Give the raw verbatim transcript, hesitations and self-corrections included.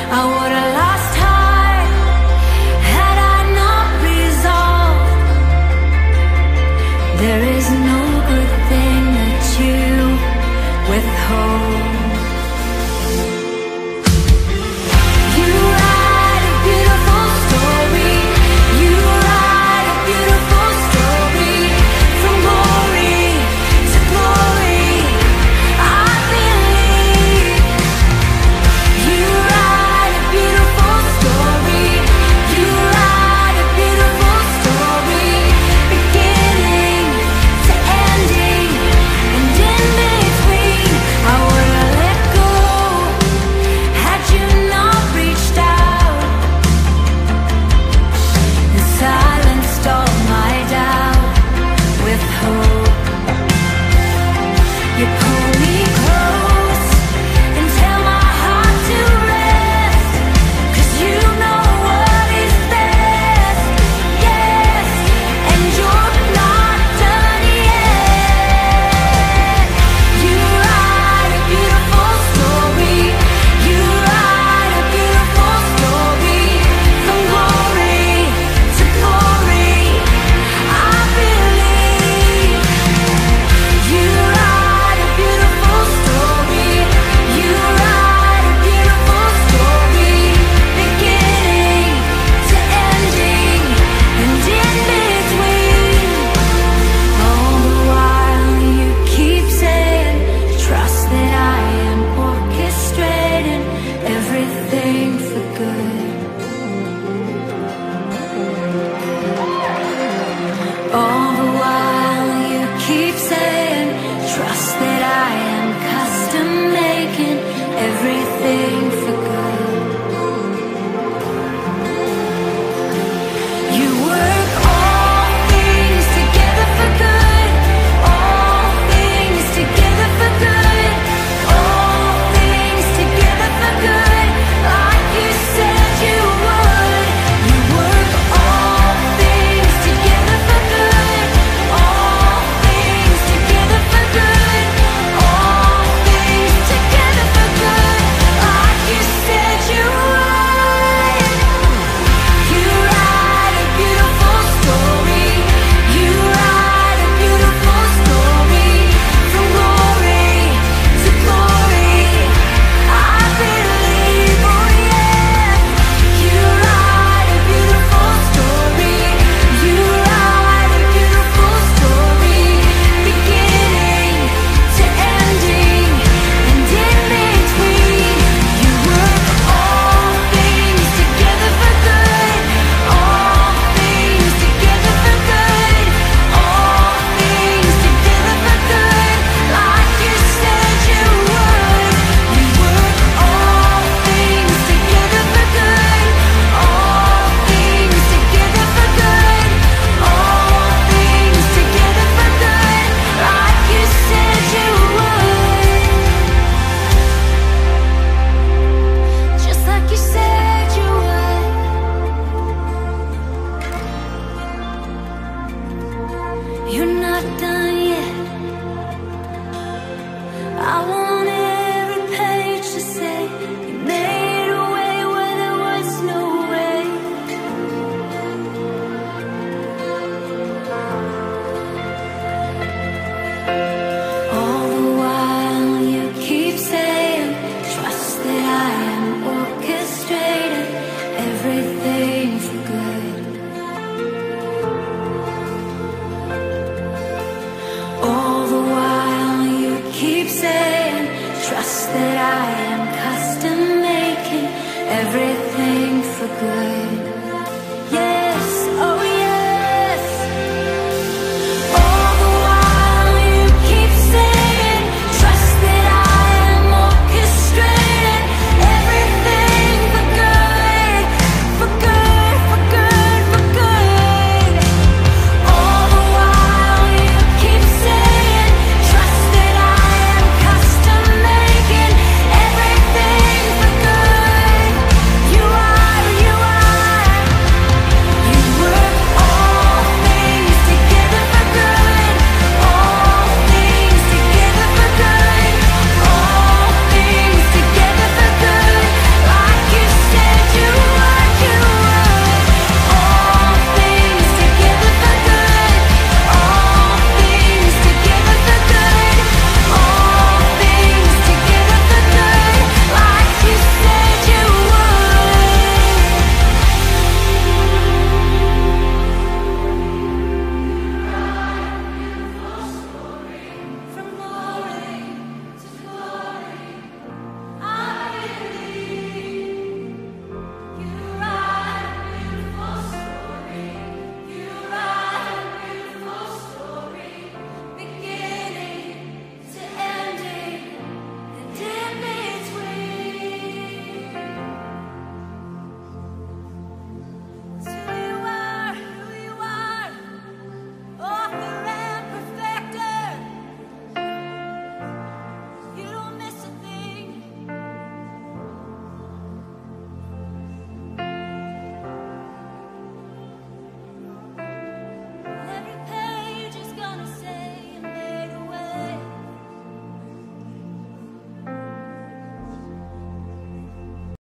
I would have lost heart had I not resolved. There is no good thing that you withhold. You write a beautiful story. You write a beautiful story. From glory to glory, I believe. You write a beautiful story. You write a beautiful story. Beginning to ending, and in between, I would have let go had you not reached out and silenced all my doubt with hope. You pull me close and tell my heart to rest, 'cause you know what is best, yes, and you're not done yet. You write a beautiful story. You write a beautiful story. From glory to glory, I believe. You write a beautiful story. You write a beautiful story. Beginning to ending, and in between. All the while you keep saying, trust that I am orchestrating everything for good. All the while you keep saying, trust that I am custom making everything for